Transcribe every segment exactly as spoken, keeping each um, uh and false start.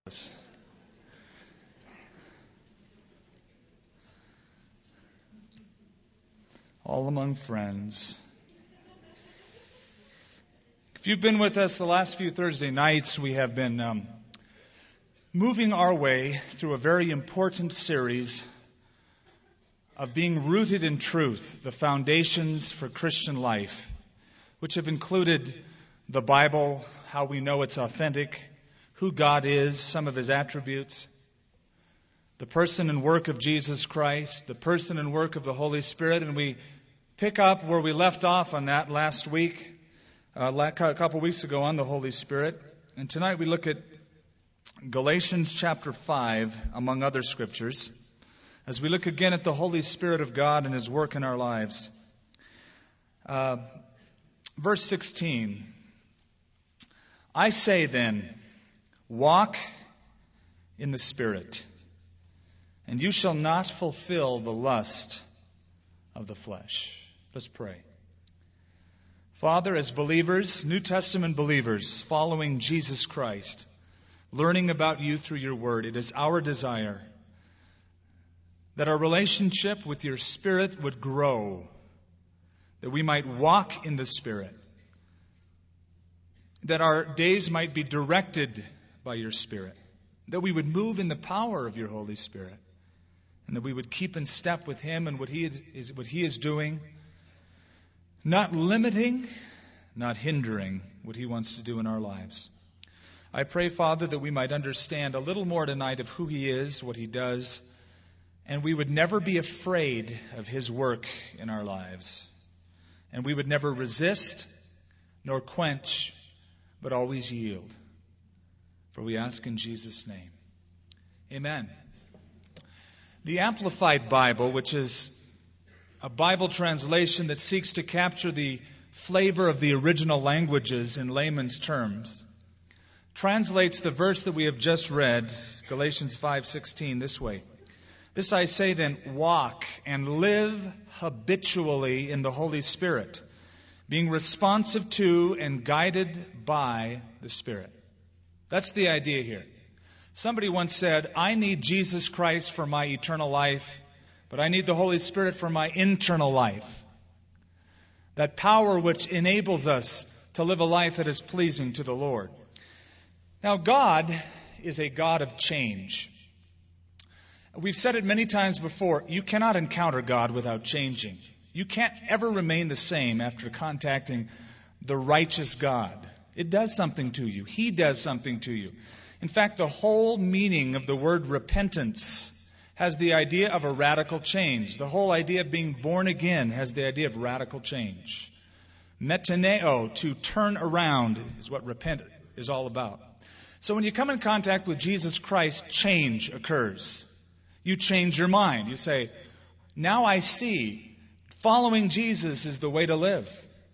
All among friends. If you've been with us the last few Thursday nights, we have been um, moving our way through a very important series of being rooted in truth, the foundations for Christian life, which have included the Bible, how we know it's authentic, who God is, some of His attributes, the person and work of Jesus Christ, the person and work of the Holy Spirit, and we pick up where we left off on that last week, uh, a couple weeks ago on the Holy Spirit. And tonight we look at Galatians chapter five, among other scriptures, as we look again at the Holy Spirit of God and His work in our lives. Uh, verse sixteen, I say then, walk in the Spirit, and you shall not fulfill the lust of the flesh. Let's pray. Father, as believers, New Testament believers, following Jesus Christ, learning about you through your word, it is our desire that our relationship with your Spirit would grow, that we might walk in the Spirit, that our days might be directed by your Spirit, that we would move in the power of your Holy Spirit, and that we would keep in step with Him and what He is, what He is doing, not limiting, not hindering what He wants to do in our lives. I pray, Father, that we might understand a little more tonight of who He is, what He does, and we would never be afraid of His work in our lives. And we would never resist nor quench, but always yield. For we ask in Jesus' name. Amen. The Amplified Bible, which is a Bible translation that seeks to capture the flavor of the original languages in layman's terms, translates the verse that we have just read, Galatians five sixteen, this way. This I say then, walk and live habitually in the Holy Spirit, being responsive to and guided by the Spirit. That's the idea here. Somebody once said, I need Jesus Christ for my eternal life, but I need the Holy Spirit for my internal life. That power which enables us to live a life that is pleasing to the Lord. Now, God is a God of change. We've said it many times before, you cannot encounter God without changing. You can't ever remain the same after contacting the righteous God. It does something to you. He does something to you. In fact, the whole meaning of the word repentance has the idea of a radical change. The whole idea of being born again has the idea of radical change. Metaneo, to turn around, is what repent is all about. So when you come in contact with Jesus Christ, change occurs. You change your mind. You say, now I see, following Jesus is the way to live.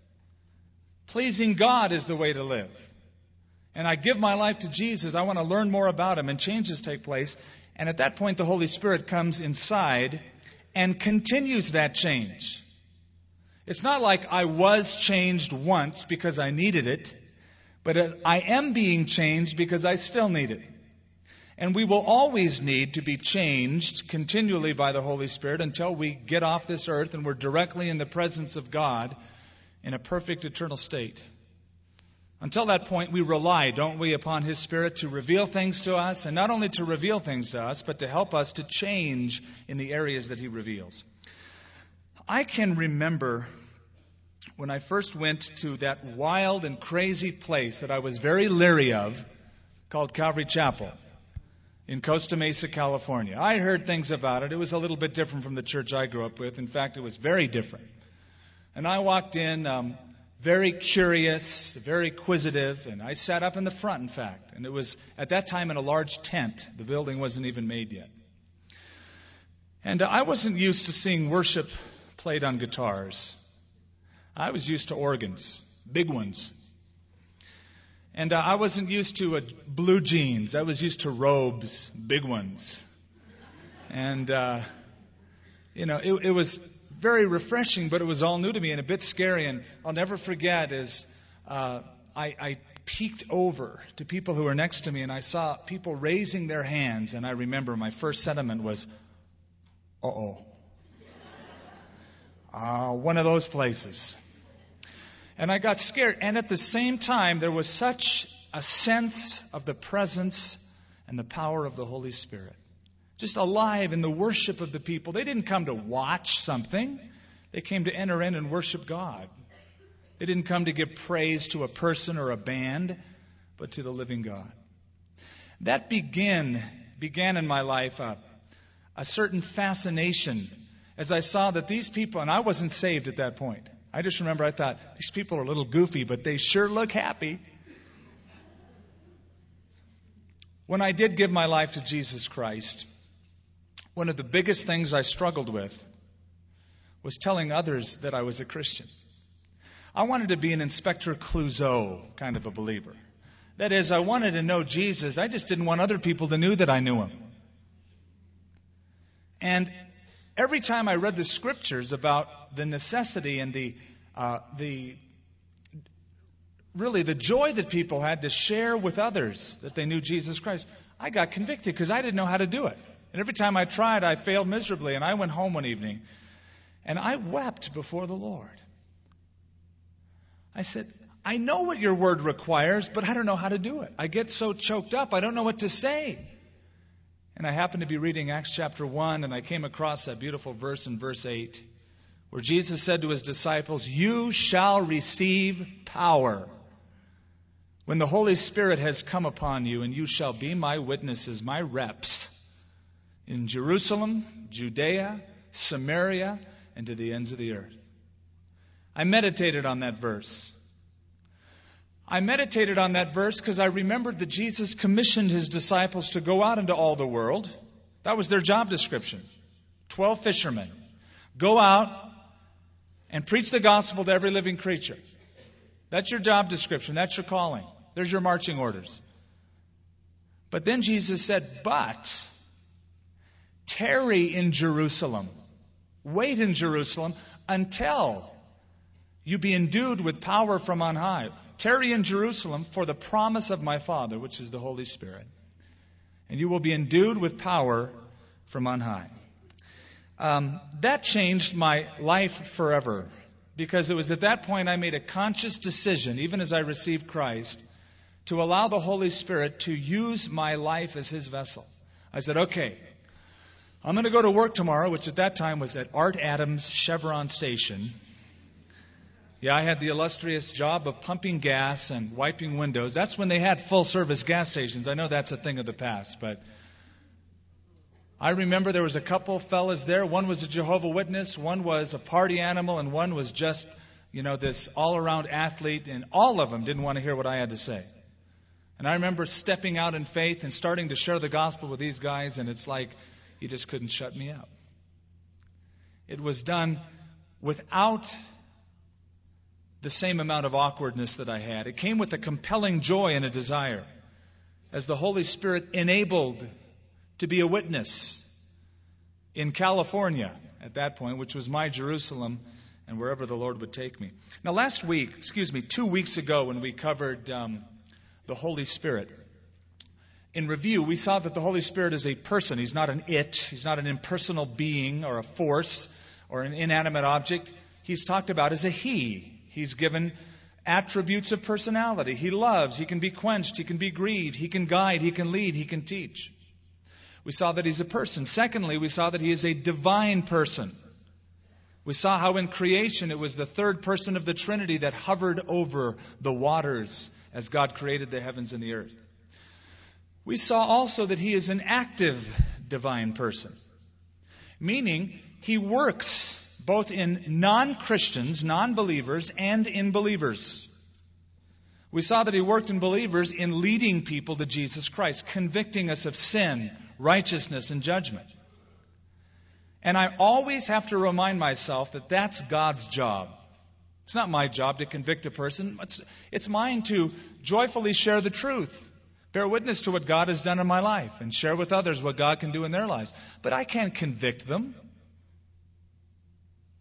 Pleasing God is the way to live. And I give my life to Jesus. I want to learn more about Him, and changes take place. And at that point, the Holy Spirit comes inside and continues that change. It's not like I was changed once because I needed it, but I am being changed because I still need it. And we will always need to be changed continually by the Holy Spirit until we get off this earth and we're directly in the presence of God in a perfect eternal state. Until that point, we rely, don't we, upon His Spirit to reveal things to us, and not only to reveal things to us, but to help us to change in the areas that He reveals. I can remember when I first went to that wild and crazy place that I was very leery of, called Calvary Chapel in Costa Mesa, California. I heard things about it. It was a little bit different from the church I grew up with. In fact, it was very different. And I walked in um, very curious, very inquisitive, and I sat up in the front, in fact. And it was, at that time, in a large tent. The building wasn't even made yet. And uh, I wasn't used to seeing worship played on guitars. I was used to organs, big ones. And uh, I wasn't used to uh, blue jeans. I was used to robes, big ones. And, uh, you know, it, it was very refreshing, but it was all new to me and a bit scary. And I'll never forget is uh, I, I peeked over to people who were next to me, and I saw people raising their hands, and I remember my first sentiment was, uh-oh. Uh, one of those places. And I got scared. And at the same time, there was such a sense of the presence and the power of the Holy Spirit. Just alive in the worship of the people. They didn't come to watch something. They came to enter in and worship God. They didn't come to give praise to a person or a band, but to the living God. That began, began in my life a, a certain fascination as I saw that these people, and I wasn't saved at that point. I just remember I thought, these people are a little goofy, but they sure look happy. When I did give my life to Jesus Christ, one of the biggest things I struggled with was telling others that I was a Christian. I wanted to be an Inspector Clouseau kind of a believer. That is, I wanted to know Jesus. I just didn't want other people to know that I knew Him. And every time I read the Scriptures about the necessity and the uh, the really the joy that people had to share with others that they knew Jesus Christ, I got convicted because I didn't know how to do it. And every time I tried, I failed miserably. And I went home one evening, and I wept before the Lord. I said, I know what your word requires, but I don't know how to do it. I get so choked up, I don't know what to say. And I happened to be reading Acts chapter one, and I came across that beautiful verse in verse eight, where Jesus said to His disciples, you shall receive power when the Holy Spirit has come upon you, and you shall be my witnesses, my reps, in Jerusalem, Judea, Samaria, and to the ends of the earth. I meditated on that verse. I meditated on that verse because I remembered that Jesus commissioned His disciples to go out into all the world. That was their job description. Twelve fishermen. Go out and preach the gospel to every living creature. That's your job description. That's your calling. There's your marching orders. But then Jesus said, but tarry in Jerusalem. Wait in Jerusalem until you be endued with power from on high. Tarry in Jerusalem for the promise of my Father, which is the Holy Spirit. And you will be endued with power from on high. Um, that changed my life forever. Because it was at that point I made a conscious decision, even as I received Christ, to allow the Holy Spirit to use my life as His vessel. I said, okay, I'm going to go to work tomorrow, which at that time was at Art Adams Chevron Station. Yeah, I had the illustrious job of pumping gas and wiping windows. That's when they had full-service gas stations. I know that's a thing of the past, but I remember there was a couple fellas there. One was a Jehovah's Witness, one was a party animal, and one was just, you know, this all-around athlete, and all of them didn't want to hear what I had to say. And I remember stepping out in faith and starting to share the gospel with these guys, and it's like you just couldn't shut me up. It was done without the same amount of awkwardness that I had. It came with a compelling joy and a desire as the Holy Spirit enabled to be a witness in California at that point, which was my Jerusalem and wherever the Lord would take me. Now last week, excuse me, two weeks ago when we covered um, the Holy Spirit, in review, we saw that the Holy Spirit is a person. He's not an it. He's not an impersonal being or a force or an inanimate object. He's talked about as a He. He's given attributes of personality. He loves. He can be quenched. He can be grieved. He can guide. He can lead. He can teach. We saw that He's a person. Secondly, we saw that He is a divine person. We saw how in creation it was the third person of the Trinity that hovered over the waters as God created the heavens and the earth. We saw also that He is an active divine person, meaning He works both in non-Christians, non-believers, and in believers. We saw that He worked in believers in leading people to Jesus Christ, convicting us of sin, righteousness, and judgment. And I always have to remind myself that that's God's job. It's not my job to convict a person. It's, it's mine to joyfully share the truth, bear witness to what God has done in my life, and share with others what God can do in their lives. But I can't convict them.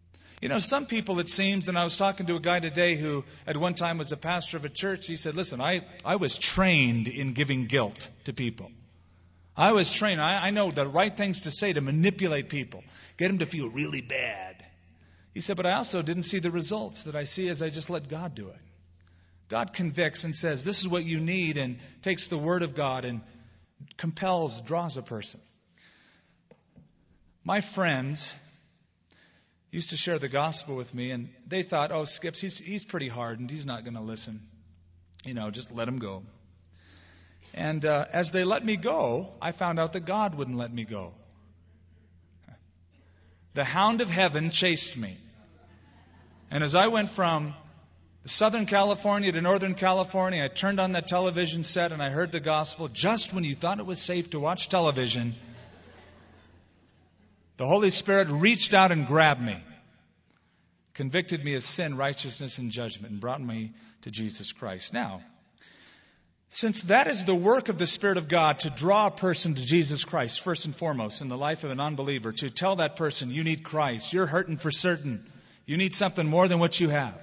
You know, some people, it seems, and I was talking to a guy today who at one time was a pastor of a church. He said, listen, I, I was trained in giving guilt to people. I was trained. I, I know the right things to say to manipulate people, get them to feel really bad. He said, but I also didn't see the results that I see as I just let God do it. God convicts and says, this is what you need, and takes the Word of God and compels, draws a person. My friends used to share the gospel with me, and they thought, oh, Skips, he's, he's pretty hardened. He's not going to listen. You know, just let him go. And uh, as they let me go, I found out that God wouldn't let me go. The hound of heaven chased me. And as I went from Southern California to Northern California, I turned on that television set and I heard the gospel. Just when you thought it was safe to watch television, the Holy Spirit reached out and grabbed me, convicted me of sin, righteousness, and judgment, and brought me to Jesus Christ. Now, since that is the work of the Spirit of God to draw a person to Jesus Christ, first and foremost, in the life of an unbeliever, to tell that person, you need Christ, you're hurting for certain, you need something more than what you have.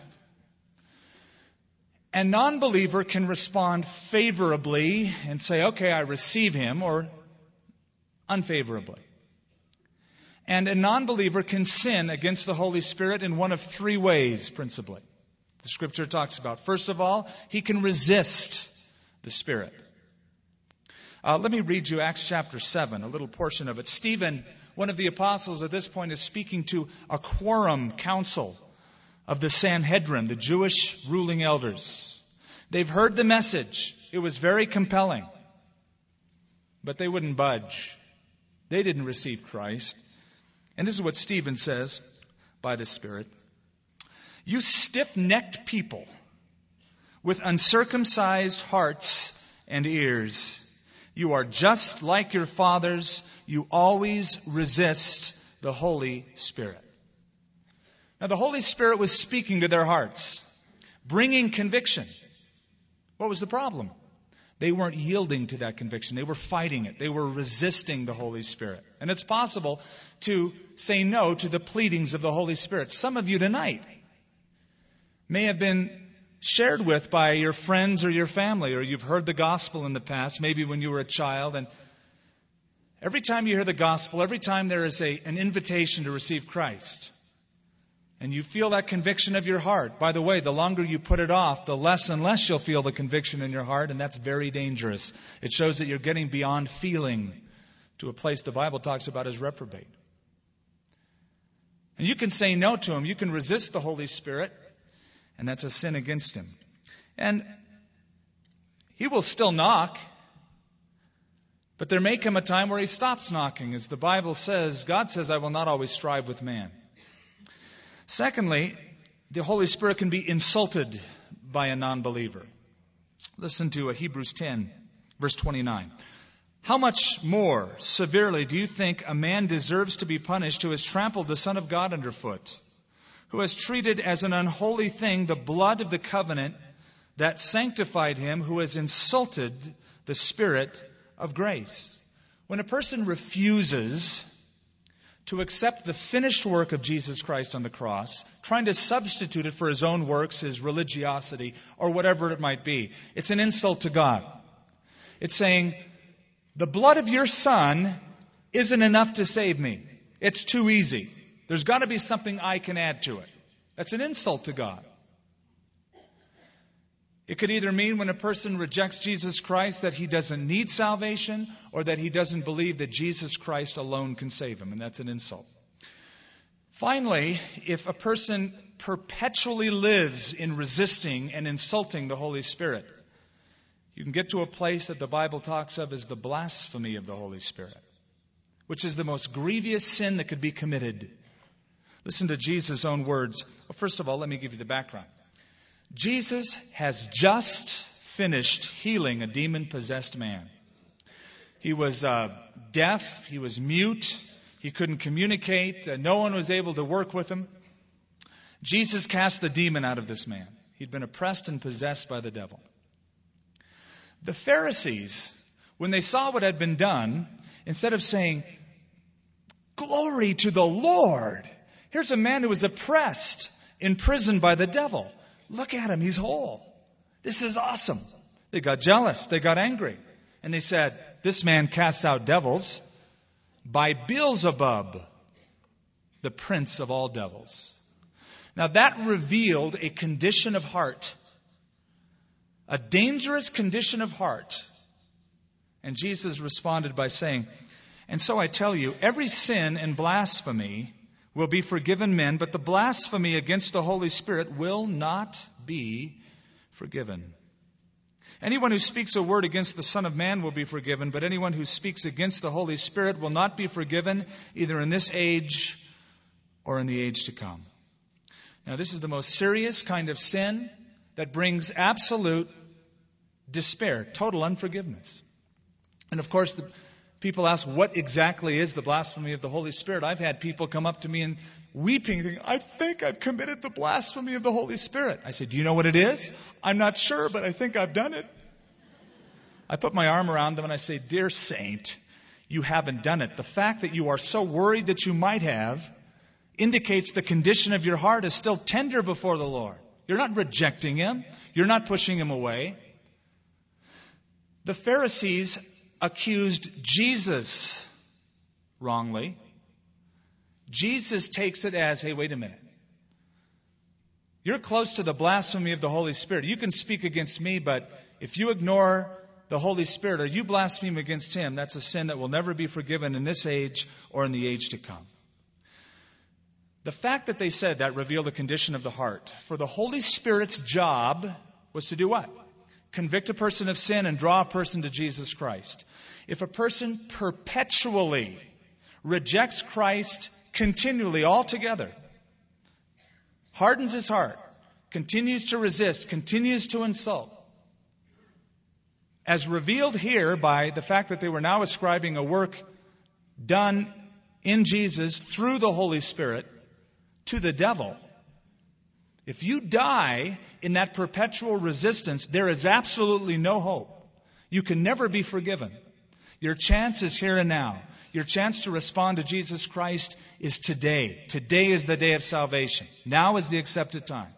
A non-believer can respond favorably and say, okay, I receive Him, or unfavorably. And a non-believer can sin against the Holy Spirit in one of three ways, principally. The Scripture talks about. First of all, he can resist the Spirit. Uh, let me read you Acts chapter seven, a little portion of it. Stephen, one of the apostles at this point, is speaking to a quorum council of the Sanhedrin, the Jewish ruling elders. They've heard the message. It was very compelling. But they wouldn't budge. They didn't receive Christ. And this is what Stephen says by the Spirit. You stiff-necked people with uncircumcised hearts and ears. You are just like your fathers. You always resist the Holy Spirit. Now, the Holy Spirit was speaking to their hearts, bringing conviction. What was the problem? They weren't yielding to that conviction. They were fighting it. They were resisting the Holy Spirit. And it's possible to say no to the pleadings of the Holy Spirit. Some of you tonight may have been shared with by your friends or your family, or you've heard the gospel in the past, maybe when you were a child. And every time you hear the gospel, every time there is a, an invitation to receive Christ, and you feel that conviction of your heart. By the way, the longer you put it off, the less and less you'll feel the conviction in your heart, and that's very dangerous. It shows that you're getting beyond feeling to a place the Bible talks about as reprobate. And you can say no to Him. You can resist the Holy Spirit, and that's a sin against Him. And He will still knock, but there may come a time where He stops knocking. As the Bible says, God says, I will not always strive with man. Secondly, the Holy Spirit can be insulted by a non-believer. Listen to Hebrews ten, verse twenty-nine. How much more severely do you think a man deserves to be punished who has trampled the Son of God underfoot, who has treated as an unholy thing the blood of the covenant that sanctified him, who has insulted the Spirit of grace? When a person refuses to accept the finished work of Jesus Christ on the cross, trying to substitute it for his own works, his religiosity, or whatever it might be, it's an insult to God. It's saying, the blood of your Son isn't enough to save me. It's too easy. There's got to be something I can add to it. That's an insult to God. It could either mean when a person rejects Jesus Christ that he doesn't need salvation, or that he doesn't believe that Jesus Christ alone can save him, and that's an insult. Finally, if a person perpetually lives in resisting and insulting the Holy Spirit, you can get to a place that the Bible talks of as the blasphemy of the Holy Spirit, which is the most grievous sin that could be committed. Listen to Jesus' own words. Well, first of all, let me give you the background. Jesus has just finished healing a demon-possessed man. He was uh, deaf. He was mute. He couldn't communicate. Uh, no one was able to work with him. Jesus cast the demon out of this man. He'd been oppressed and possessed by the devil. The Pharisees, when they saw what had been done, instead of saying, "Glory to the Lord, Here's a man who was oppressed, imprisoned by the devil. Look at him, he's whole. This is awesome. They got jealous, they got angry. And they said, this man casts out devils by Beelzebub, the prince of all devils. Now that revealed a condition of heart, a dangerous condition of heart. And Jesus responded by saying, and so I tell you, every sin and blasphemy will be forgiven men, but the blasphemy against the Holy Spirit will not be forgiven. Anyone who speaks a word against the Son of Man will be forgiven, but anyone who speaks against the Holy Spirit will not be forgiven, either in this age or in the age to come. Now, this is the most serious kind of sin that brings absolute despair, total unforgiveness. And of course, the people ask, what exactly is the blasphemy of the Holy Spirit? I've had people come up to me and weeping, thinking, I think I've committed the blasphemy of the Holy Spirit. I said, do you know what it is? I'm not sure, but I think I've done it. I put my arm around them and I say, dear saint, you haven't done it. The fact that you are so worried that you might have indicates the condition of your heart is still tender before the Lord. You're not rejecting Him. You're not pushing Him away. The Pharisees accused Jesus wrongly. Jesus takes it as, hey, wait a minute. You're close to the blasphemy of the Holy Spirit. You can speak against me, but if you ignore the Holy Spirit or you blaspheme against Him, that's a sin that will never be forgiven in this age or in the age to come. The fact that they said that revealed the condition of the heart. For the Holy Spirit's job was to do what? Convict a person of sin and draw a person to Jesus Christ. If a person perpetually rejects Christ continually, altogether, hardens his heart, continues to resist, continues to insult, as revealed here by the fact that they were now ascribing a work done in Jesus through the Holy Spirit to the devil. If you die in that perpetual resistance, there is absolutely no hope. You can never be forgiven. Your chance is here and now. Your chance to respond to Jesus Christ is today. Today is the day of salvation. Now is the accepted time.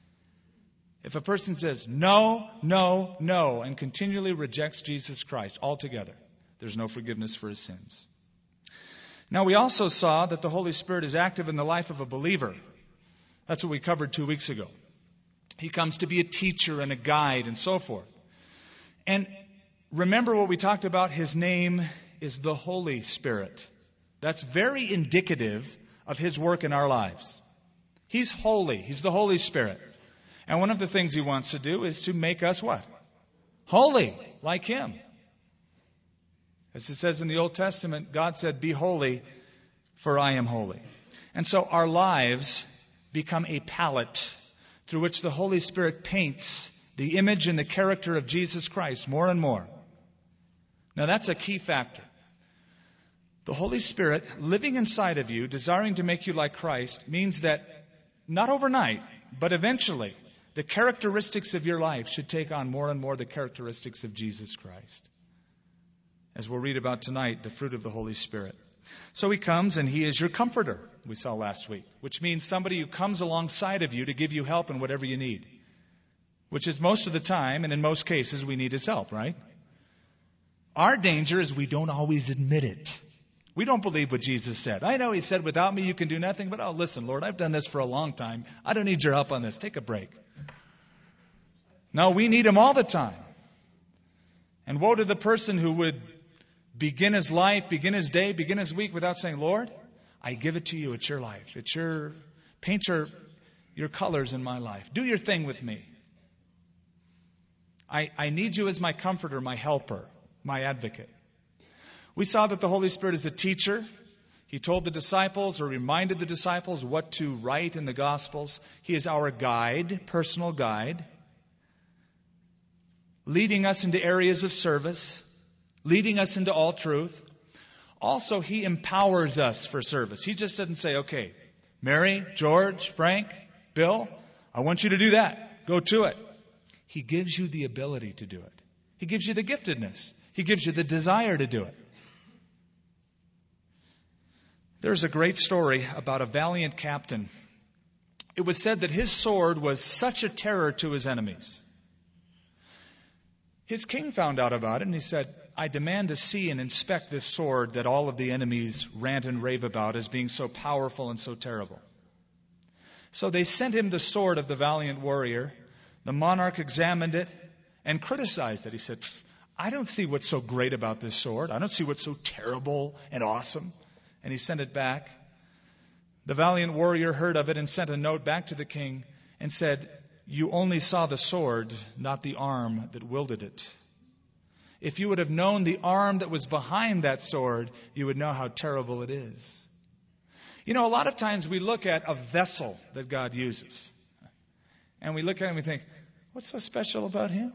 If a person says no, no, no, and continually rejects Jesus Christ altogether, there's no forgiveness for his sins. Now, we also saw that the Holy Spirit is active in the life of a believer. That's what we covered two weeks ago. He comes to be a teacher and a guide and so forth. And remember what we talked about? His name is the Holy Spirit. That's very indicative of His work in our lives. He's holy. He's the Holy Spirit. And one of the things He wants to do is to make us what? Holy, like Him. As it says in the Old Testament, God said, be holy, for I am holy. And so our lives become a palette through which the Holy Spirit paints the image and the character of Jesus Christ more and more. Now that's a key factor. The Holy Spirit living inside of you, desiring to make you like Christ, means that not overnight, but eventually, the characteristics of your life should take on more and more the characteristics of Jesus Christ. As we'll read about tonight, the fruit of the Holy Spirit. So He comes and He is your comforter, we saw last week, which means somebody who comes alongside of you to give you help in whatever you need. Which is most of the time, and in most cases, we need His help, right? Our danger is we don't always admit it. We don't believe what Jesus said. I know He said, without me you can do nothing, but oh, listen, Lord, I've done this for a long time. I don't need your help on this. Take a break. No, we need Him all the time. And woe to the person who would begin his life, begin his day, begin his week without saying, Lord, I give it to you. It's your life. It's your, paint your, your colors in my life. Do your thing with me. I, I need you as my comforter, my helper, my advocate. We saw that the Holy Spirit is a teacher. He told the disciples or reminded the disciples what to write in the Gospels. He is our guide, personal guide, leading us into areas of service, leading us into all truth. Also, He empowers us for service. He just doesn't say, okay, Mary, George, Frank, Bill, I want you to do that. Go to it. He gives you the ability to do it. He gives you the giftedness. He gives you the desire to do it. There's a great story about a valiant captain. It was said that his sword was such a terror to his enemies. His king found out about it, and he said, I demand to see and inspect this sword that all of the enemies rant and rave about as being so powerful and so terrible. So they sent him the sword of the valiant warrior. The monarch examined it and criticized it. He said, I don't see what's so great about this sword. I don't see what's so terrible and awesome. And he sent it back. The valiant warrior heard of it and sent a note back to the king and said, you only saw the sword, not the arm that wielded it. If you would have known the arm that was behind that sword, you would know how terrible it is. You know, a lot of times we look at a vessel that God uses, and we look at it and we think, what's so special about him?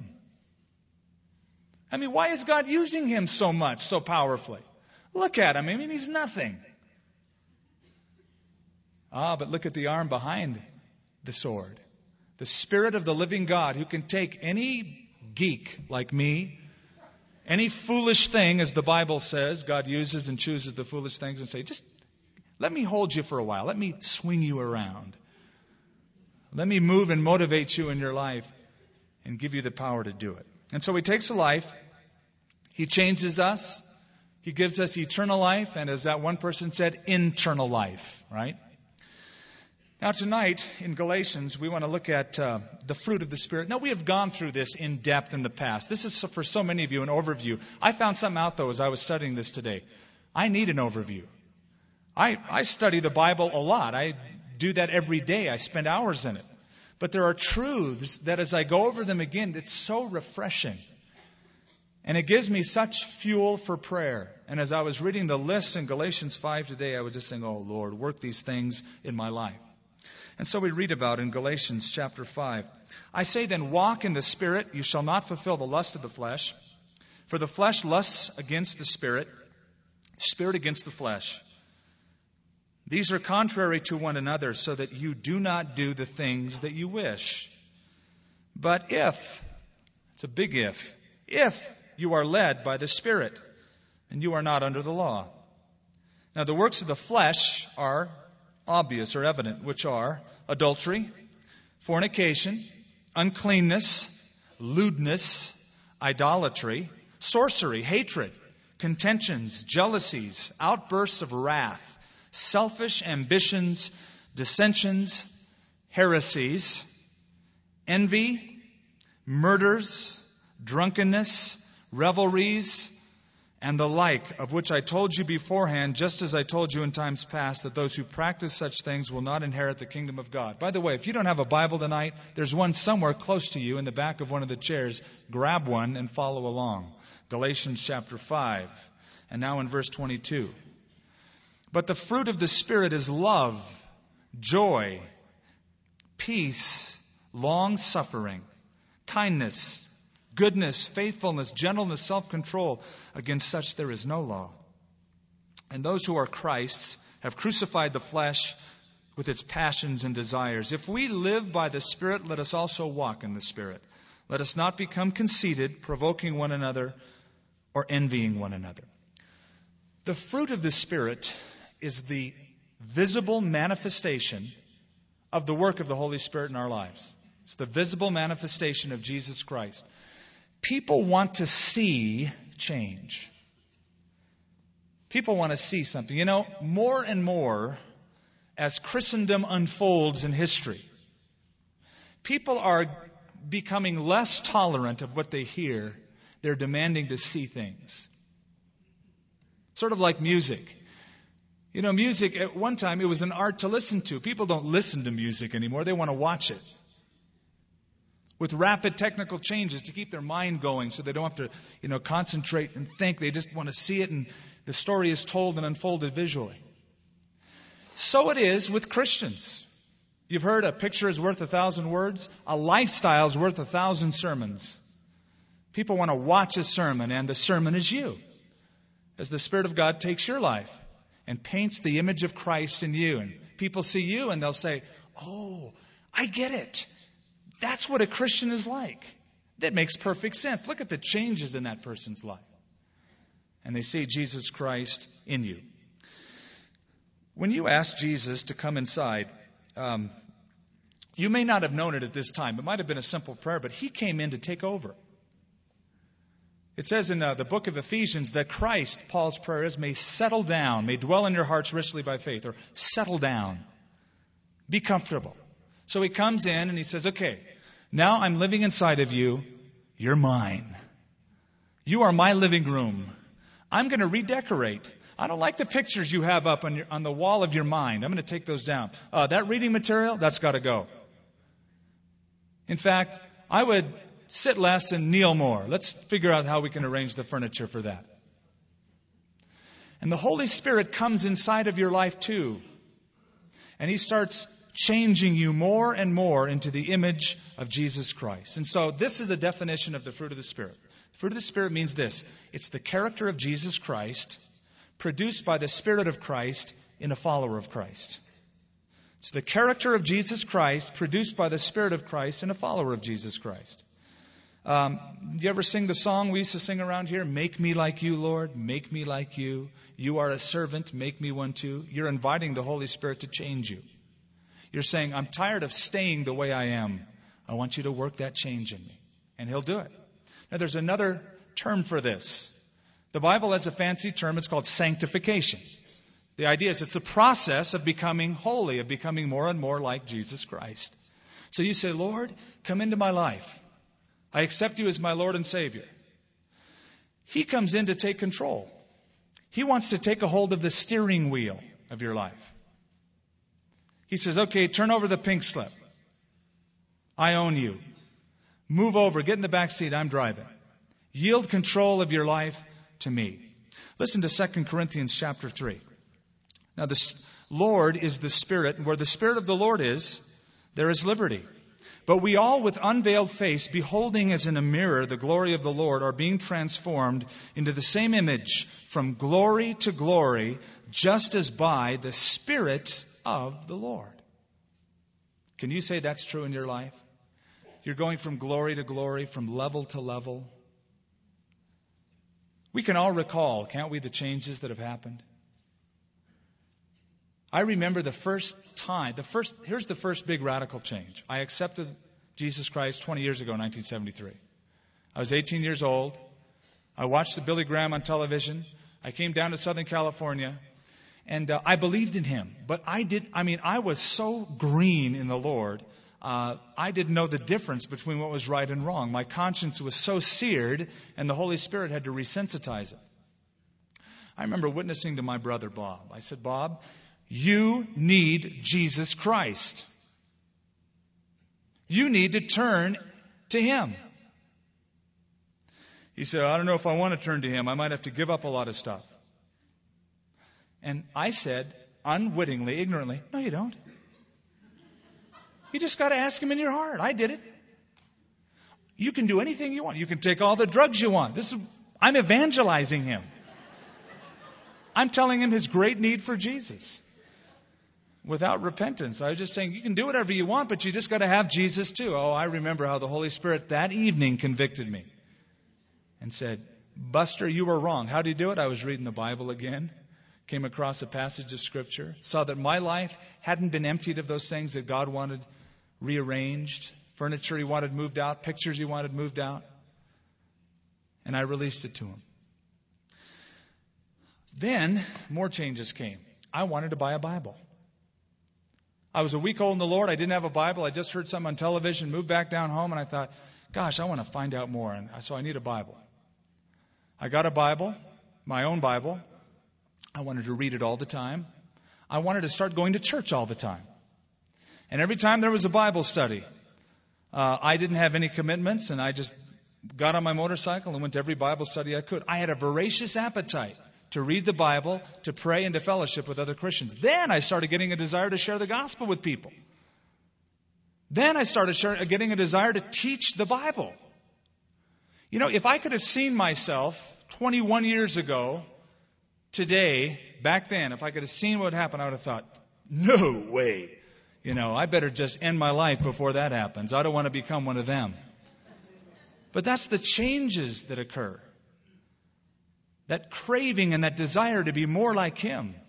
I mean, why is God using him so much, so powerfully? Look at him. I mean, he's nothing. Ah, but look at the arm behind the sword. The Spirit of the living God who can take any geek like me, any foolish thing, as the Bible says, God uses and chooses the foolish things, and say, just let me hold you for a while. Let me swing you around. Let me move and motivate you in your life and give you the power to do it. And so he takes a life. He changes us. He gives us eternal life. And as that one person said, internal life, right? Now tonight in Galatians, we want to look at uh, the fruit of the Spirit. Now we have gone through this in depth in the past. This is for so many of you an overview. I found something out though as I was studying this today. I need an overview. I, I study the Bible a lot. I do that every day. I spend hours in it. But there are truths that as I go over them again, it's so refreshing. And it gives me such fuel for prayer. And as I was reading the list in Galatians five today, I was just saying, oh Lord, work these things in my life. And so we read about in Galatians chapter five. I say then, walk in the Spirit, you shall not fulfill the lust of the flesh. For the flesh lusts against the Spirit, Spirit against the flesh. These are contrary to one another, so that you do not do the things that you wish. But if, it's a big if, if you are led by the Spirit, then you are not under the law. Now the works of the flesh are obvious or evident, which are adultery, fornication, uncleanness, lewdness, idolatry, sorcery, hatred, contentions, jealousies, outbursts of wrath, selfish ambitions, dissensions, heresies, envy, murders, drunkenness, revelries, and the like, of which I told you beforehand, just as I told you in times past, that those who practice such things will not inherit the kingdom of God. By the way, if you don't have a Bible tonight, there's one somewhere close to you in the back of one of the chairs. Grab one and follow along. Galatians chapter five, and now in verse twenty-two. But the fruit of the Spirit is love, joy, peace, long-suffering, kindness, goodness, faithfulness, gentleness, self-control. Against such there is no law. And those who are Christ's have crucified the flesh with its passions and desires. If we live by the Spirit, let us also walk in the Spirit. Let us not become conceited, provoking one another, or envying one another. The fruit of the Spirit is the visible manifestation of the work of the Holy Spirit in our lives. It's the visible manifestation of Jesus Christ. People want to see change. People want to see something. You know, more and more, as Christendom unfolds in history, people are becoming less tolerant of what they hear. They're demanding to see things. Sort of like music. You know, music, at one time, it was an art to listen to. People don't listen to music anymore. They want to watch it. With rapid technical changes to keep their mind going so they don't have to, you know, concentrate and think. They just want to see it, and the story is told and unfolded visually. So it is with Christians. You've heard a picture is worth a thousand words. A lifestyle is worth a thousand sermons. People want to watch a sermon, and the sermon is you. As the Spirit of God takes your life and paints the image of Christ in you. And people see you and they'll say, oh, I get it. That's what a Christian is like. That makes perfect sense. Look at the changes in that person's life. And they see Jesus Christ in you. When you ask Jesus to come inside, um, you may not have known it at this time. It might have been a simple prayer, but he came in to take over. It says in uh, the book of Ephesians that Christ, Paul's prayer is, may settle down, may dwell in your hearts richly by faith, or settle down. Be comfortable. So he comes in and he says, okay, now I'm living inside of you. You're mine. You are my living room. I'm going to redecorate. I don't like the pictures you have up on, your, on the wall of your mind. I'm going to take those down. Uh, that reading material, that's got to go. In fact, I would sit less and kneel more. Let's figure out how we can arrange the furniture for that. And the Holy Spirit comes inside of your life too. And He starts changing you more and more into the image of Jesus Christ. And so this is the definition of the fruit of the Spirit. The fruit of the Spirit means this. It's the character of Jesus Christ produced by the Spirit of Christ in a follower of Christ. It's the character of Jesus Christ produced by the Spirit of Christ in a follower of Jesus Christ. Um, you ever sing the song we used to sing around here? Make me like you, Lord. Make me like you. You are a servant. Make me one too. You're inviting the Holy Spirit to change you. You're saying, I'm tired of staying the way I am. I want you to work that change in me. And He'll do it. Now there's another term for this. The Bible has a fancy term. It's called sanctification. The idea is it's a process of becoming holy, of becoming more and more like Jesus Christ. So you say, Lord, come into my life. I accept you as my Lord and Savior. He comes in to take control. He wants to take a hold of the steering wheel of your life. He says, okay, turn over the pink slip. I own you. Move over, get in the back seat, I'm driving. Yield control of your life to me. Listen to Second Corinthians chapter three. Now the Lord is the Spirit, and where the Spirit of the Lord is, there is liberty. But we all with unveiled face, beholding as in a mirror the glory of the Lord, are being transformed into the same image from glory to glory, just as by the Spirit of the Lord. Can you say that's true in your life? You're going from glory to glory, from level to level. We can all recall, can't we, the changes that have happened? I remember the first time, the first, here's the first big radical change. I accepted Jesus Christ twenty years ago, nineteen seventy-three. I was eighteen years old. I watched the Billy Graham on television. I came down to Southern California, and uh, I believed in Him. But I did, I mean, I was so green in the Lord, uh, I didn't know the difference between what was right and wrong. My conscience was so seared, and the Holy Spirit had to resensitize it. I remember witnessing to my brother Bob. I said, Bob, you need Jesus Christ. You need to turn to Him. He said, I don't know if I want to turn to Him. I might have to give up a lot of stuff. And I said, unwittingly, ignorantly, no, you don't. You just got to ask Him in your heart. I did it. You can do anything you want. You can take all the drugs you want. This is, I'm evangelizing him. I'm telling him his great need for Jesus. Without repentance. I was just saying, you can do whatever you want, but you just got to have Jesus too. Oh, I remember how the Holy Spirit that evening convicted me and said, Buster, you were wrong. How did he do it? I was reading the Bible again, came across a passage of Scripture, saw that my life hadn't been emptied of those things that God wanted rearranged, furniture He wanted moved out, pictures He wanted moved out, and I released it to Him. Then, more changes came. I wanted to buy a Bible. I was a week old in the Lord. I didn't have a Bible. I just heard something on television, moved back down home, and I thought, gosh, I want to find out more. And so I need a Bible. I got a Bible, my own Bible. I wanted to read it all the time. I wanted to start going to church all the time. And every time there was a Bible study, uh, I didn't have any commitments, and I just got on my motorcycle and went to every Bible study I could. I had a voracious appetite to read the Bible, to pray, and to fellowship with other Christians. Then I started getting a desire to share the gospel with people. Then I started share, getting a desire to teach the Bible. You know, if I could have seen myself twenty-one years ago, today, back then, if I could have seen what happened, I would have thought, no way. You know, I better just end my life before that happens. I don't want to become one of them. But that's the changes that occur. That craving and that desire to be more like Him.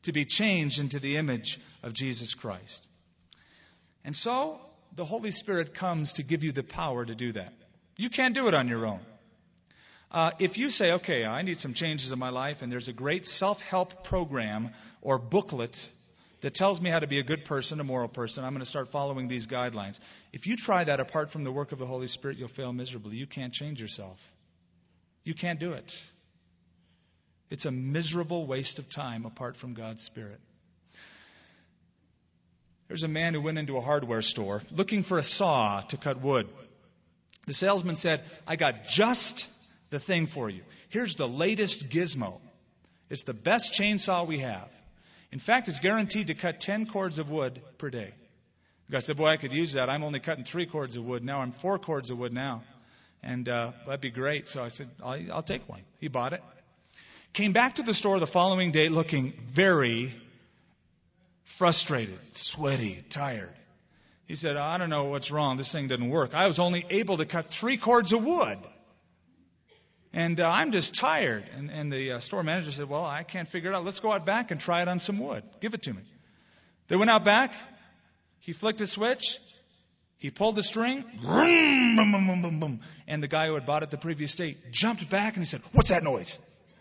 to be changed into the image of Jesus Christ. And so, the Holy Spirit comes to give you the power to do that. You can't do it on your own. Uh, if you say, okay, I need some changes in my life, and there's a great self-help program or booklet that tells me how to be a good person, a moral person, I'm going to start following these guidelines. If you try that apart from the work of the Holy Spirit, you'll fail miserably. You can't change yourself. You can't do it. It's a miserable waste of time apart from God's Spirit. There's a man who went into a hardware store looking for a saw to cut wood. The salesman said, I got just the thing for you. Here's the latest gizmo. It's the best chainsaw we have. In fact, it's guaranteed to cut ten cords of wood per day. The guy said, boy, I could use that. I'm only cutting three cords of wood now. I'm four cords of wood now. And uh, that'd be great. So I said, I'll, I'll take one. He bought it. Came back to the store the following day looking very frustrated, sweaty, tired. He said, I don't know what's wrong. This thing didn't work. I was only able to cut three cords of wood. And uh, I'm just tired. And, and the uh, store manager said, well, I can't figure it out. Let's go out back and try it on some wood. Give it to me. They went out back. He flicked a switch. He pulled the string. Boom, boom, boom, boom, boom. And the guy who had bought it the previous day jumped back and he said, what's that noise?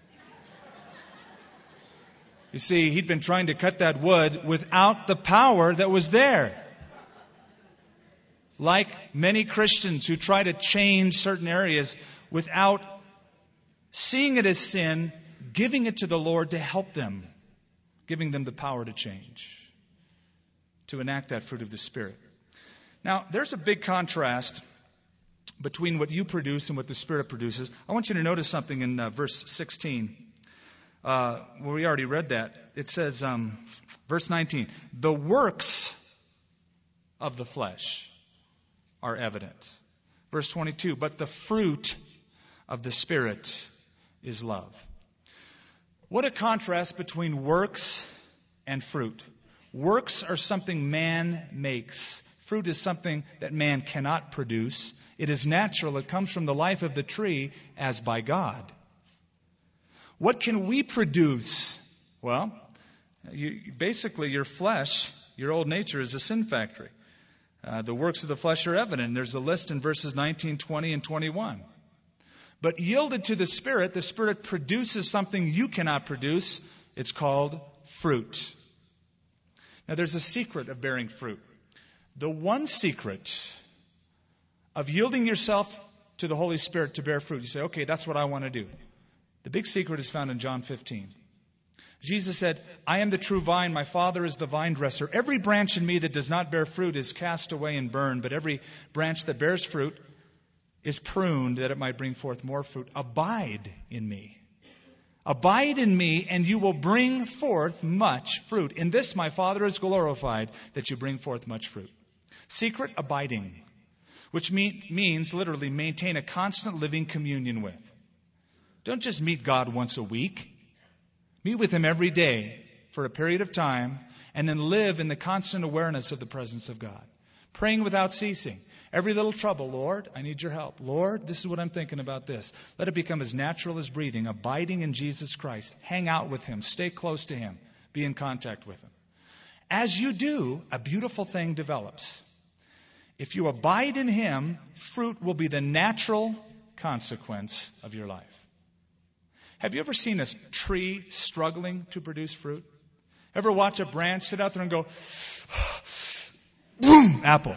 You see, he'd been trying to cut that wood without the power that was there. Like many Christians who try to change certain areas without seeing it as sin, giving it to the Lord to help them, giving them the power to change, to enact that fruit of the Spirit. Now, there's a big contrast between what you produce and what the Spirit produces. I want you to notice something in uh, verse sixteen. Uh, well, we already read that. It says, um, verse nineteen, the works of the flesh are evident. Verse twenty-two, but the fruit of the Spirit is love. What a contrast between works and fruit. Works are something man makes. Fruit is something that man cannot produce. It is natural. It comes from the life of the tree as by God. What can we produce? Well, you, basically your flesh, your old nature is a sin factory. Uh, the works of the flesh are evident. There's a list in verses nineteen, twenty, and twenty-one. But yielded to the Spirit, the Spirit produces something you cannot produce. It's called fruit. Now there's a secret of bearing fruit. The one secret of yielding yourself to the Holy Spirit to bear fruit. You say, okay, that's what I want to do. The big secret is found in John fifteen. Jesus said, I am the true vine, my Father is the vine dresser. Every branch in me that does not bear fruit is cast away and burned, but every branch that bears fruit is pruned that it might bring forth more fruit. Abide in me. Abide in me, and you will bring forth much fruit. In this my Father is glorified, that you bring forth much fruit. Secret, abiding, which mean, means literally maintain a constant living communion with. Don't just meet God once a week. Meet with Him every day for a period of time, and then live in the constant awareness of the presence of God. Praying without ceasing. Every little trouble, Lord, I need your help. Lord, this is what I'm thinking about this. Let it become as natural as breathing, abiding in Jesus Christ. Hang out with Him. Stay close to Him. Be in contact with Him. As you do, a beautiful thing develops. If you abide in Him, fruit will be the natural consequence of your life. Have you ever seen a tree struggling to produce fruit? Ever watch a branch sit out there and go, boom, apple.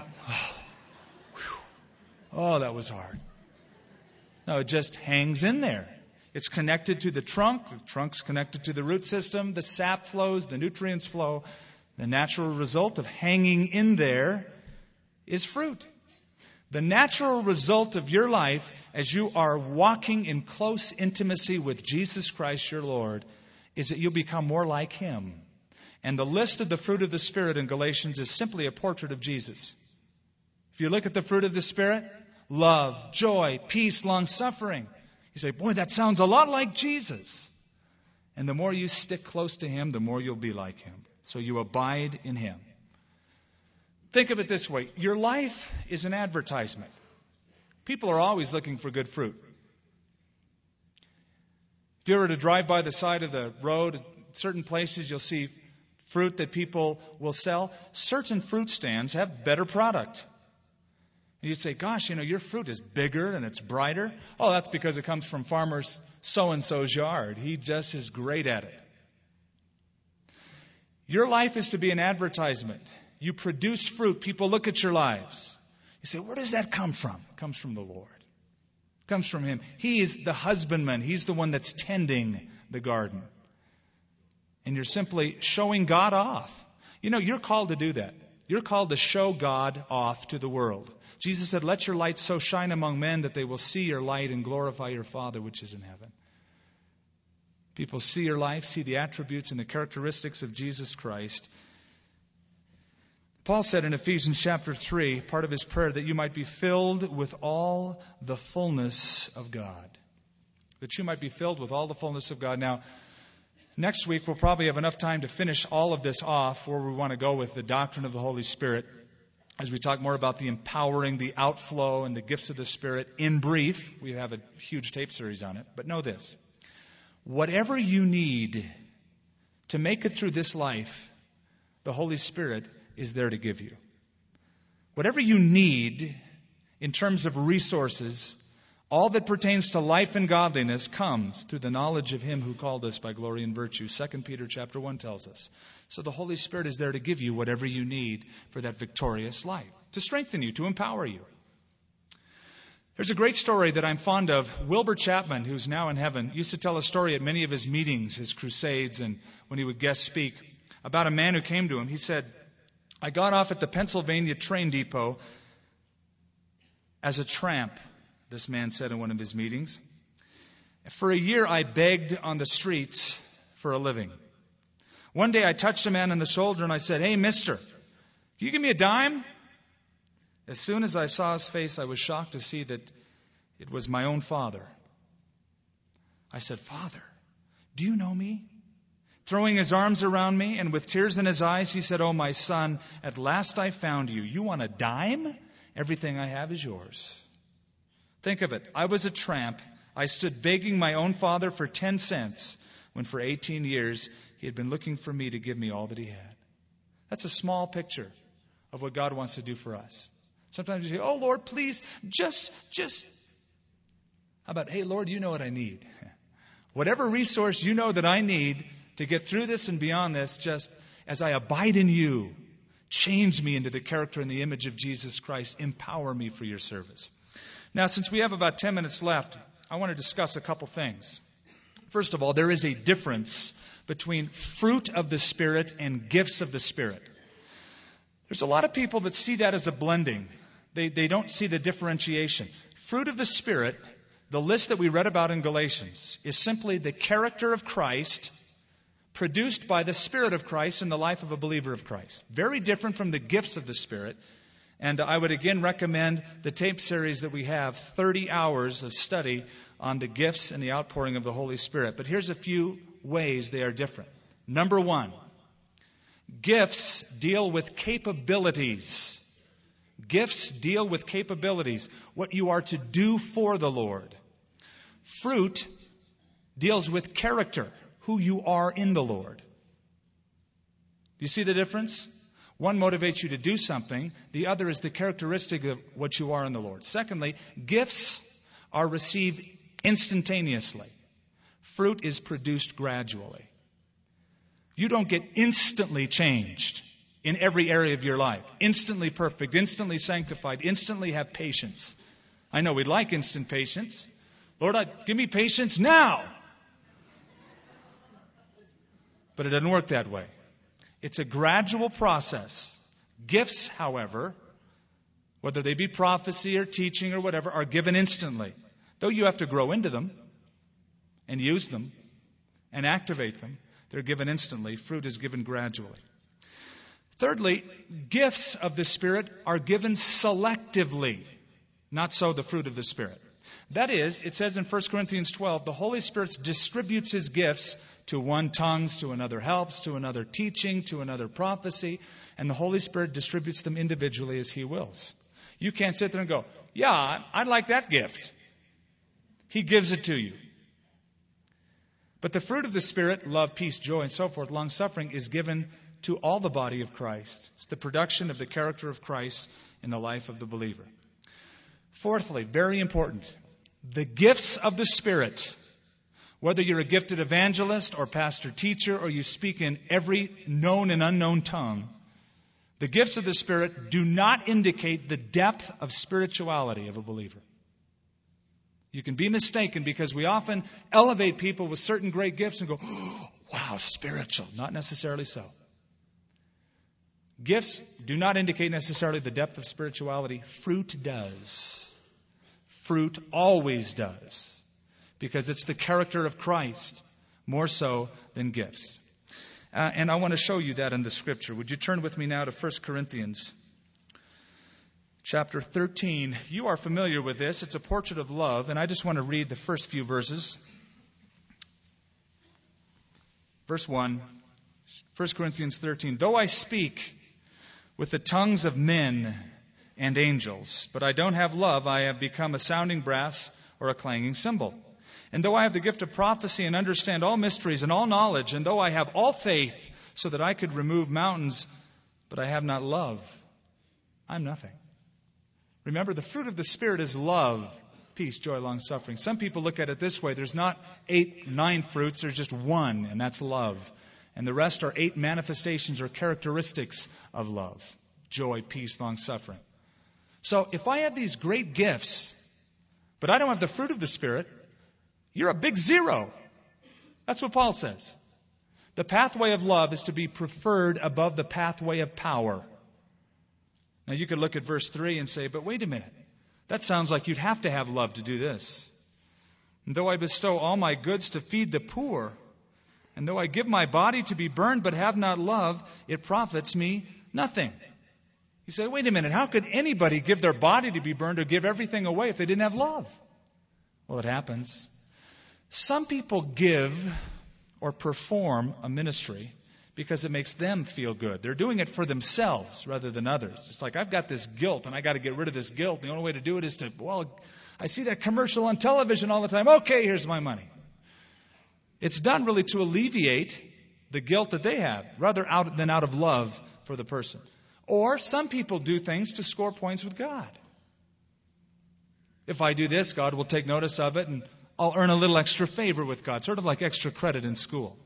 Oh, that was hard. No, it just hangs in there. It's connected to the trunk. The trunk's connected to the root system. The sap flows. The nutrients flow. The natural result of hanging in there is fruit. The natural result of your life as you are walking in close intimacy with Jesus Christ your Lord is that you'll become more like Him. And the list of the fruit of the Spirit in Galatians is simply a portrait of Jesus. If you look at the fruit of the Spirit, love, joy, peace, long-suffering, you say, boy, that sounds a lot like Jesus. And the more you stick close to Him, the more you'll be like Him. So you abide in Him. Think of it this way. Your life is an advertisement. People are always looking for good fruit. If you were to drive by the side of the road certain places, you'll see fruit that people will sell. Certain fruit stands have better product. And you'd say, gosh, you know, your fruit is bigger and it's brighter. Oh, that's because it comes from farmer so-and-so's yard. He just is great at it. Your life is to be an advertisement. You produce fruit. People look at your lives. You say, where does that come from? It comes from the Lord. It comes from Him. He is the husbandman. He's the one that's tending the garden. And you're simply showing God off. You know, you're called to do that. You're called to show God off to the world. Jesus said, let your light so shine among men that they will see your light and glorify your Father which is in heaven. People see your life, see the attributes and the characteristics of Jesus Christ. Paul said in Ephesians chapter three, part of his prayer, that you might be filled with all the fullness of God. That you might be filled with all the fullness of God. Now, next week we'll probably have enough time to finish all of this off where we want to go with the doctrine of the Holy Spirit as we talk more about the empowering, the outflow, and the gifts of the Spirit. In brief, we have a huge tape series on it. But know this. Whatever you need to make it through this life, the Holy Spirit is there to give you. Whatever you need in terms of resources, all that pertains to life and godliness comes through the knowledge of Him who called us by glory and virtue. Second Peter chapter one tells us. So the Holy Spirit is there to give you whatever you need for that victorious life, to strengthen you, to empower you. There's a great story that I'm fond of. Wilbur Chapman, who's now in heaven, used to tell a story at many of his meetings, his crusades, and when he would guest speak, about a man who came to him. He said, I got off at the Pennsylvania train depot as a tramp, this man said in one of his meetings. For a year, I begged on the streets for a living. One day, I touched a man on the shoulder and I said, hey, mister, can you give me a dime? As soon as I saw his face, I was shocked to see that it was my own father. I said, Father, do you know me? Throwing his arms around me and with tears in his eyes, he said, oh, my son, at last I found you. You want a dime? Everything I have is yours. Think of it. I was a tramp. I stood begging my own father for ten cents when for eighteen years he had been looking for me to give me all that he had. That's a small picture of what God wants to do for us. Sometimes you say, oh, Lord, please, just, just. How about, hey, Lord, you know what I need. Whatever resource you know that I need to get through this and beyond this, just as I abide in you, change me into the character and the image of Jesus Christ. Empower me for your service. Now, since we have about ten minutes left, I want to discuss a couple things. First of all, there is a difference between fruit of the Spirit and gifts of the Spirit. There's a lot of people that see that as a blending. They, they don't see the differentiation. Fruit of the Spirit, the list that we read about in Galatians, is simply the character of Christ produced by the Spirit of Christ in the life of a believer of Christ. Very different from the gifts of the Spirit. And I would again recommend the tape series that we have, thirty hours of study on the gifts and the outpouring of the Holy Spirit. But here's a few ways they are different. Number one, gifts deal with capabilities. Gifts deal with capabilities, what you are to do for the Lord. Fruit deals with character, who you are in the Lord. Do you see the difference? One motivates you to do something. The other is the characteristic of what you are in the Lord. Secondly, gifts are received instantaneously. Fruit is produced gradually. You don't get instantly changed in every area of your life. Instantly perfect, instantly sanctified, instantly have patience. I know we'd like instant patience. Lord, I, give me patience now. But it doesn't work that way. It's a gradual process. Gifts, however, whether they be prophecy or teaching or whatever, are given instantly. Though you have to grow into them and use them and activate them, they're given instantly. Fruit is given gradually. Thirdly, gifts of the Spirit are given selectively. Not so the fruit of the Spirit. That is, it says in First Corinthians twelve, the Holy Spirit distributes His gifts to one tongues, to another helps, to another teaching, to another prophecy, and the Holy Spirit distributes them individually as He wills. You can't sit there and go, yeah, I'd like that gift. He gives it to you. But the fruit of the Spirit, love, peace, joy, and so forth, long-suffering, is given to all the body of Christ. It's the production of the character of Christ in the life of the believer. Fourthly, very important, the gifts of the Spirit. Whether you're a gifted evangelist or pastor teacher or you speak in every known and unknown tongue, the gifts of the Spirit do not indicate the depth of spirituality of a believer. You can be mistaken because we often elevate people with certain great gifts and go, oh, wow, spiritual. Not necessarily so. Gifts do not indicate necessarily the depth of spirituality. Fruit does. Fruit always does. Because it's the character of Christ more so than gifts. Uh, and I want to show you that in the Scripture. Would you turn with me now to First Corinthians chapter thirteen. You are familiar with this. It's a portrait of love, and I just want to read the first few verses. Verse one, First Corinthians thirteen. Though I speak with the tongues of men and angels, but I don't have love, I have become a sounding brass or a clanging cymbal. And though I have the gift of prophecy and understand all mysteries and all knowledge, and though I have all faith so that I could remove mountains, but I have not love, I'm nothing. Remember, the fruit of the Spirit is love, peace, joy, long-suffering. Some people look at it this way. There's not eight, nine fruits. There's just one, and that's love. And the rest are eight manifestations or characteristics of love. Joy, peace, long-suffering. So if I have these great gifts, but I don't have the fruit of the Spirit, you're a big zero. That's what Paul says. The pathway of love is to be preferred above the pathway of power. Now you could look at verse three and say, but wait a minute. That sounds like you'd have to have love to do this. And though I bestow all my goods to feed the poor, and though I give my body to be burned but have not love, it profits me nothing. You say, wait a minute, how could anybody give their body to be burned or give everything away if they didn't have love? Well, it happens. Some people give or perform a ministry because it makes them feel good. They're doing it for themselves rather than others. It's like, I've got this guilt and I got to get rid of this guilt. The only way to do it is to, well, I see that commercial on television all the time. Okay, here's my money. It's done really to alleviate the guilt that they have rather out than out of love for the person. Or some people do things to score points with God. If I do this, God will take notice of it and I'll earn a little extra favor with God, sort of like extra credit in school.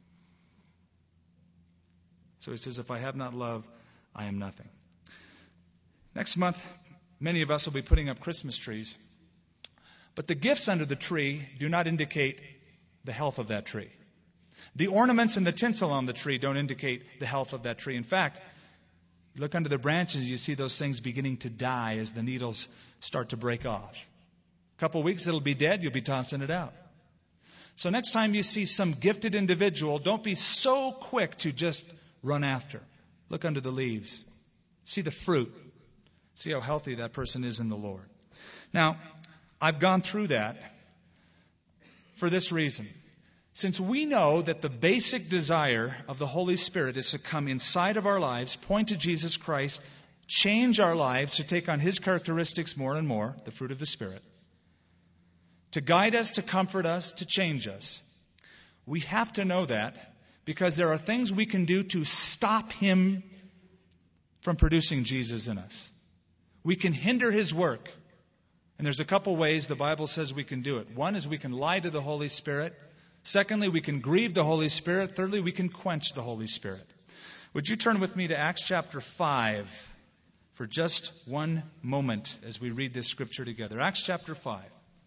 So he says, if I have not love, I am nothing. Next month, many of us will be putting up Christmas trees. But the gifts under the tree do not indicate the health of that tree. The ornaments and the tinsel on the tree don't indicate the health of that tree. In fact, you look under the branches, you see those things beginning to die as the needles start to break off. A couple of weeks, it'll be dead. You'll be tossing it out. So next time you see some gifted individual, don't be so quick to just run after. Look under the leaves. See the fruit. See how healthy that person is in the Lord. Now, I've gone through that for this reason. Since we know that the basic desire of the Holy Spirit is to come inside of our lives, point to Jesus Christ, change our lives to take on His characteristics more and more, the fruit of the Spirit, to guide us, to comfort us, to change us, we have to know that because there are things we can do to stop Him from producing Jesus in us. We can hinder His work. And there's a couple ways the Bible says we can do it. One is we can lie to the Holy Spirit. Secondly, we can grieve the Holy Spirit. Thirdly, we can quench the Holy Spirit. Would you turn with me to Acts chapter five for just one moment as we read this scripture together. Acts chapter five.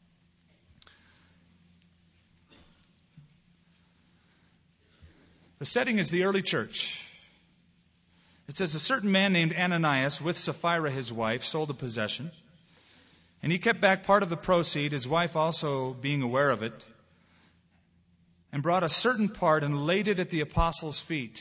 The setting is the early church. It says, a certain man named Ananias, with Sapphira his wife, sold a possession. And he kept back part of the proceed, his wife also being aware of it, and brought a certain part and laid it at the apostles' feet.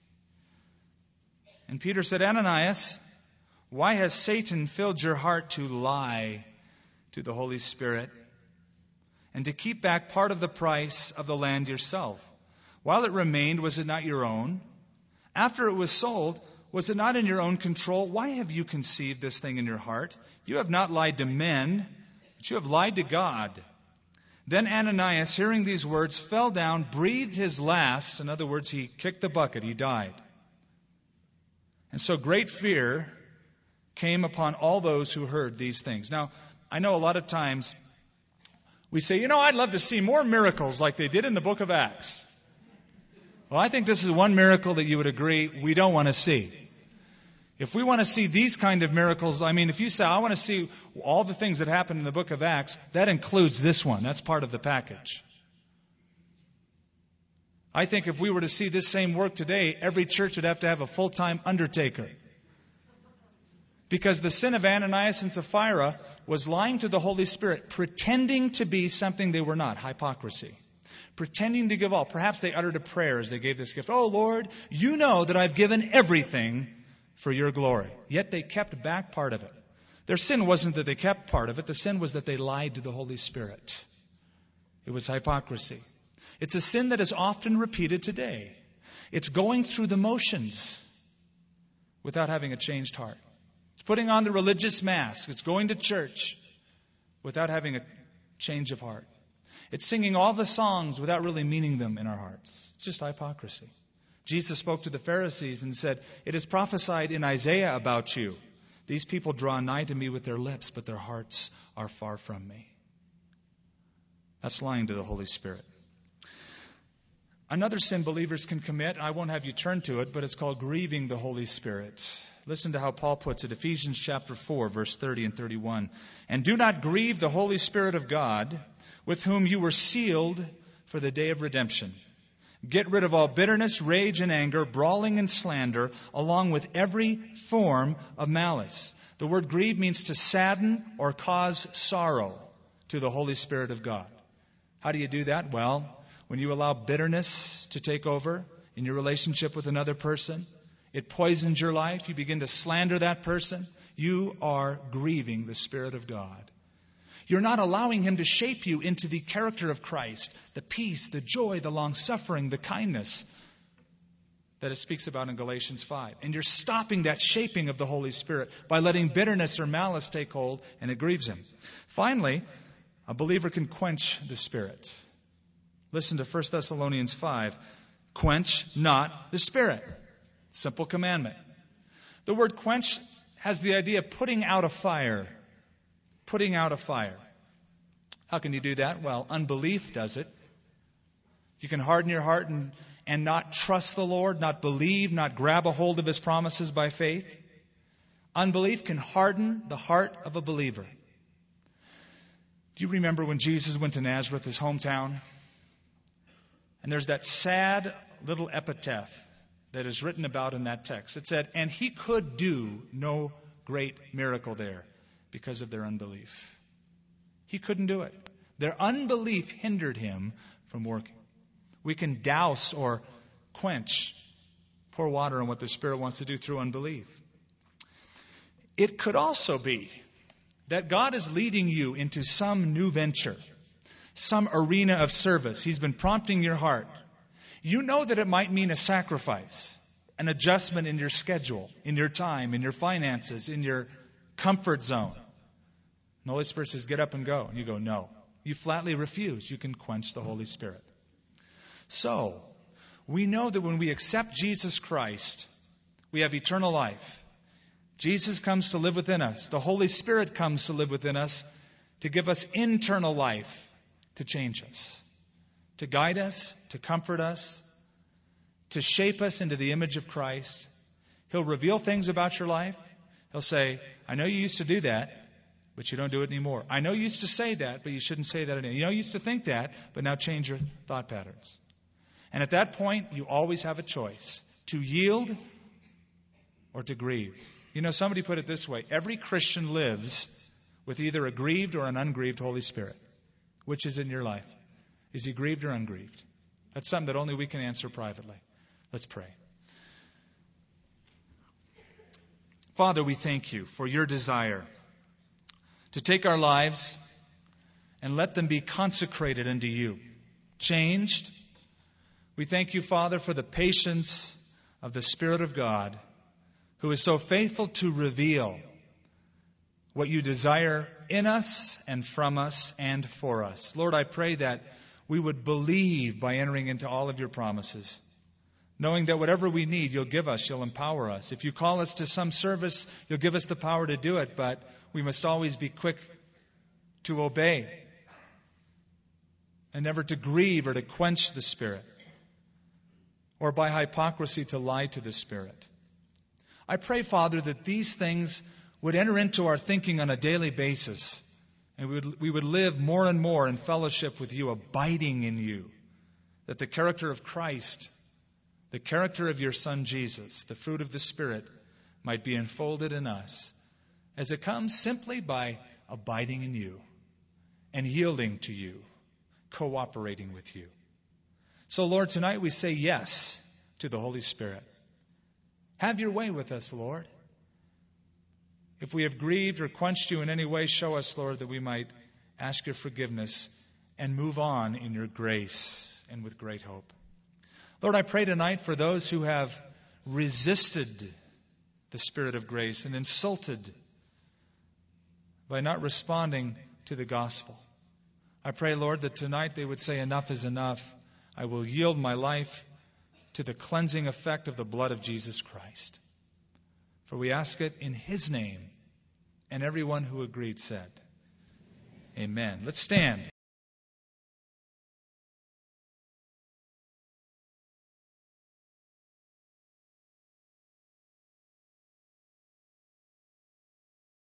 And Peter said, Ananias, why has Satan filled your heart to lie to the Holy Spirit and to keep back part of the price of the land yourself? While it remained, was it not your own? After it was sold, was it not in your own control? Why have you conceived this thing in your heart? You have not lied to men, but you have lied to God. Then Ananias, hearing these words, fell down, breathed his last. In other words, he kicked the bucket. He died. And so great fear came upon all those who heard these things. Now, I know a lot of times we say, you know, I'd love to see more miracles like they did in the book of Acts. Well, I think this is one miracle that you would agree we don't want to see. If we want to see these kind of miracles, I mean, if you say, I want to see all the things that happened in the book of Acts, that includes this one. That's part of the package. I think if we were to see this same work today, every church would have to have a full-time undertaker. Because the sin of Ananias and Sapphira was lying to the Holy Spirit, pretending to be something they were not, hypocrisy. Pretending to give all. Perhaps they uttered a prayer as they gave this gift. Oh, Lord, you know that I've given everything for your glory. Yet they kept back part of it. Their sin wasn't that they kept part of it. The sin was that they lied to the Holy Spirit. It was hypocrisy. It's a sin that is often repeated today. It's going through the motions without having a changed heart. It's putting on the religious mask. It's going to church without having a change of heart. It's singing all the songs without really meaning them in our hearts. It's just hypocrisy. Jesus spoke to the Pharisees and said, it is prophesied in Isaiah about you. These people draw nigh to me with their lips, but their hearts are far from me. That's lying to the Holy Spirit. Another sin believers can commit, I won't have you turn to it, but it's called grieving the Holy Spirit. Listen to how Paul puts it, Ephesians chapter four, verse thirty and thirty-one. And do not grieve the Holy Spirit of God, with whom you were sealed for the day of redemption. Get rid of all bitterness, rage, and anger, brawling and slander, along with every form of malice. The word grieve means to sadden or cause sorrow to the Holy Spirit of God. How do you do that? Well, when you allow bitterness to take over in your relationship with another person, it poisons your life. You begin to slander that person. You are grieving the Spirit of God. You're not allowing Him to shape you into the character of Christ, the peace, the joy, the long-suffering, the kindness that it speaks about in Galatians five. And you're stopping that shaping of the Holy Spirit by letting bitterness or malice take hold, and it grieves Him. Finally, a believer can quench the Spirit. Listen to First Thessalonians five. Quench not the Spirit. Simple commandment. The word quench has the idea of putting out a fire. Putting out a fire. How can you do that? Well, unbelief does it. You can harden your heart and, and not trust the Lord, not believe, not grab a hold of His promises by faith. Unbelief can harden the heart of a believer. Do you remember when Jesus went to Nazareth, his hometown? And there's that sad little epitaph that is written about in that text. It said, and He could do no great miracle there, because of their unbelief. He couldn't do it. Their unbelief hindered Him from working. We can douse or quench, pour water on what the Spirit wants to do through unbelief. It could also be that God is leading you into some new venture, some arena of service. He's been prompting your heart. You know that it might mean a sacrifice, an adjustment in your schedule, in your time, in your finances, in your comfort zone. The Holy Spirit says, get up and go. And you go, no. You flatly refuse. You can quench the Holy Spirit. So, we know that when we accept Jesus Christ, we have eternal life. Jesus comes to live within us. The Holy Spirit comes to live within us to give us internal life, to change us, to guide us, to comfort us, to shape us into the image of Christ. He'll reveal things about your life. He'll say, I know you used to do that, but you don't do it anymore. I know you used to say that, but you shouldn't say that anymore. You know you used to think that, but now change your thought patterns. And at that point, you always have a choice, to yield or to grieve. You know, somebody put it this way. Every Christian lives with either a grieved or an ungrieved Holy Spirit. Which is in your life? Is he grieved or ungrieved? That's something that only we can answer privately. Let's pray. Father, we thank You for Your desire to take our lives and let them be consecrated unto You, changed. We thank You, Father, for the patience of the Spirit of God, who is so faithful to reveal what you desire in us and from us and for us. Lord, I pray that we would believe by entering into all of your promises, knowing that whatever we need, you'll give us, you'll empower us. If you call us to some service, you'll give us the power to do it, but we must always be quick to obey and never to grieve or to quench the Spirit, or by hypocrisy to lie to the Spirit. I pray, Father, that these things would enter into our thinking on a daily basis, and we would, we would live more and more in fellowship with you, abiding in you, that the character of Christ, the character of your Son Jesus, the fruit of the Spirit, might be enfolded in us, as it comes simply by abiding in you and yielding to you, cooperating with you. So, Lord, tonight we say yes to the Holy Spirit. Have your way with us, Lord. If we have grieved or quenched you in any way, show us, Lord, that we might ask your forgiveness and move on in your grace and with great hope. Lord, I pray tonight for those who have resisted the Spirit of grace and insulted by not responding to the gospel. I pray, Lord, that tonight they would say, enough is enough. I will yield my life to the cleansing effect of the blood of Jesus Christ. For we ask it in his name. And everyone who agreed said, amen. Let's stand.